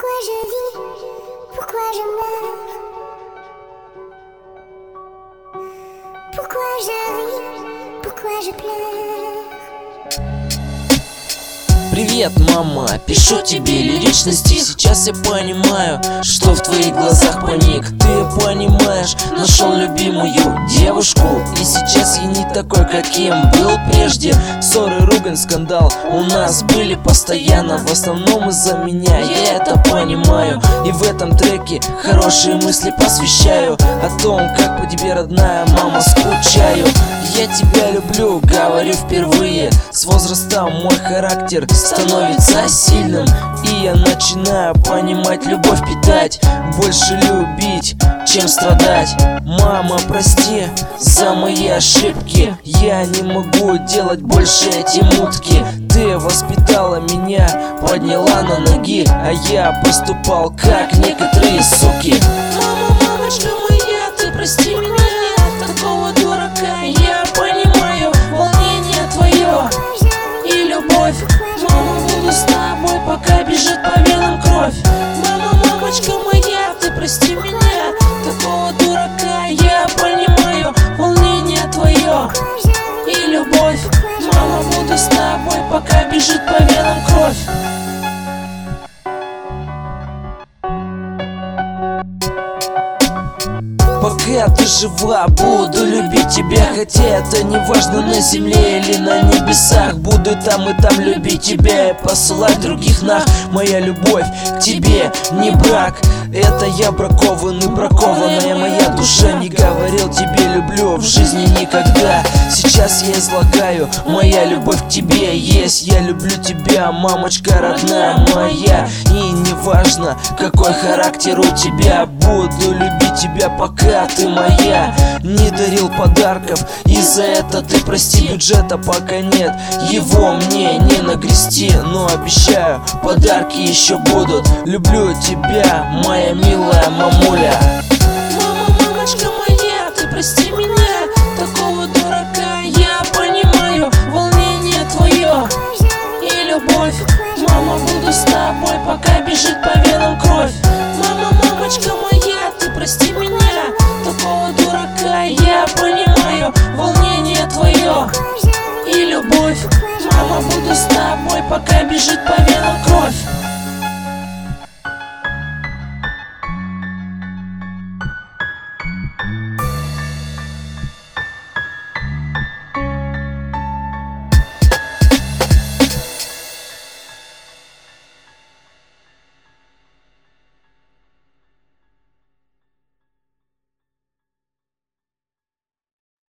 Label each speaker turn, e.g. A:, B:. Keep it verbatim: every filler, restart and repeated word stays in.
A: Pourquoi je vis, pourquoi je meurs, pourquoi je ris, pourquoi je pleure.
B: Привет, мама, пишу тебе лиричный стих. Сейчас я понимаю, что в твоих глазах паник. Ты понимаешь, нашел любимую девушку, и сейчас я не такой, каким был прежде. Ссоры, ругань, скандал у нас были постоянно, в основном из-за меня, я это понимаю. И в этом треке хорошие мысли посвящаю о том, как по тебе, родная мама, скучаю. Я тебя люблю, говорю впервые. С возрастом мой характер становится сильным, и я начинаю понимать, любовь питать, больше любить, чем страдать. Мама, прости за мои ошибки, я не могу делать больше эти мутки. Ты воспитала меня, подняла на ноги, а я поступал как некоторые суки. Мама, мамочка моя, ты прости меня, такого дурака. Я понимаю волнение твое и любовь. Мама, буду с тобой, пока бежит по венам кровь. Мама, мамочка моя, ты прости меня, такого дурака. Я понимаю волнение твое и любовь. Мама, буду с тобой, пока бежит по венам кровь. Пока ты жива, буду любить тебя, хотя это не важно, на земле или на небесах. Буду там и там любить тебя и посылать других нах. Моя любовь к тебе не брак, это я бракованный, бракованная моя душа. Не говорил тебе люблю в жизни никогда. Сейчас я излагаю, моя любовь к тебе есть. Я люблю тебя, мамочка родная моя. И не важно, какой характер у тебя, буду любить тебя, пока ты моя. Не дарил подарков, и за это ты прости. Бюджета пока нет, его мне не нагрести, но обещаю, подарки еще будут. Люблю тебя, моя милая мамуля. Мама, мамочка моя, ты прости меня,